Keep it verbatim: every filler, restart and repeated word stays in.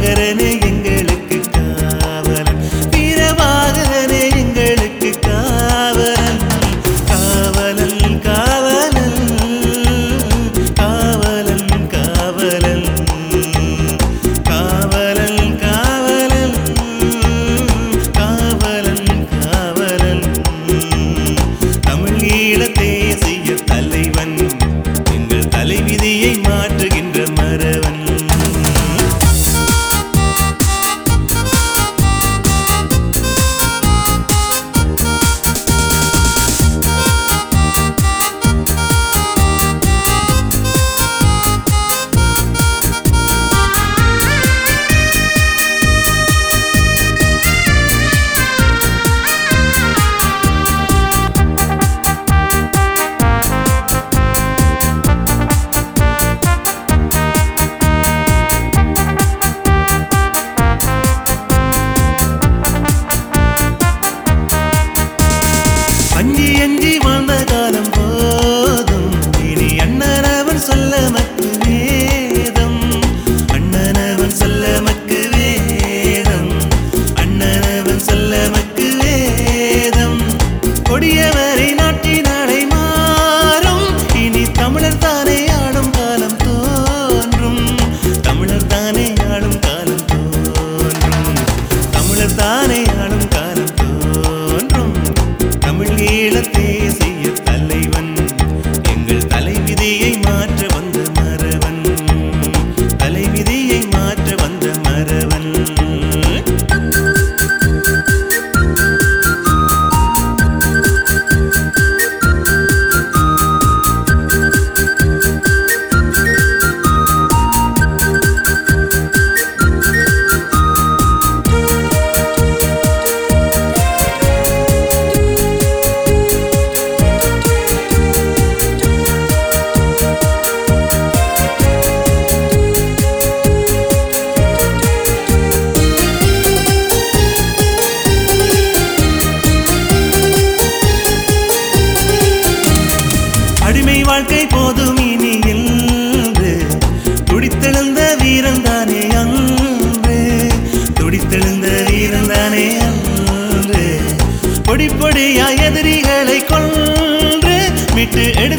பிரபாகரனே எங்களுக்கு காவலன், வீரபாகரனே எங்களுக்கு காவலன். காவலன் காவலன் காவலன் காவலன் காவலன் காவலன் காவலன் காவலன். தமிழ் ஈழ தேசிய தலைவன், எங்கள் தலைவிதியை மாற்றுகின்ற மறவன். அஞ்சி அஞ்சி வாழ்ந்த காலம் போதும், இனி அண்ணனவன் சொல்ல மக்கு வேதம், அண்ணனவன் சொல்ல மக்கு வேதம், அண்ணனவன் சொல்ல மக்கு வேதம். கொடியவரை நாட்டினாடை மாறும், இனி தமிழர் தானே ஆடும் காலம் தோன்றும், தமிழர் தானே ஆடும் காலம் தோன்றும், தமிழர் தானே ஆடும் காலம் தோன்றும். தமிழ் ஈழ தேசிய தலைவன், எங்கள் தலைவிதியை மாற்ற வந்த மறவன், தலைவிதியை மாற்ற வந்த மறவன். அடிமை வாழ்க்கை போதும் இனி என்று துடித்தெழுந்த வீரந்தானே அன்று, துடித்தெழுந்த வீரந்தானே அன்று. பொடி பொடியா எதிரிகளை கொன்று மீட்டு எடு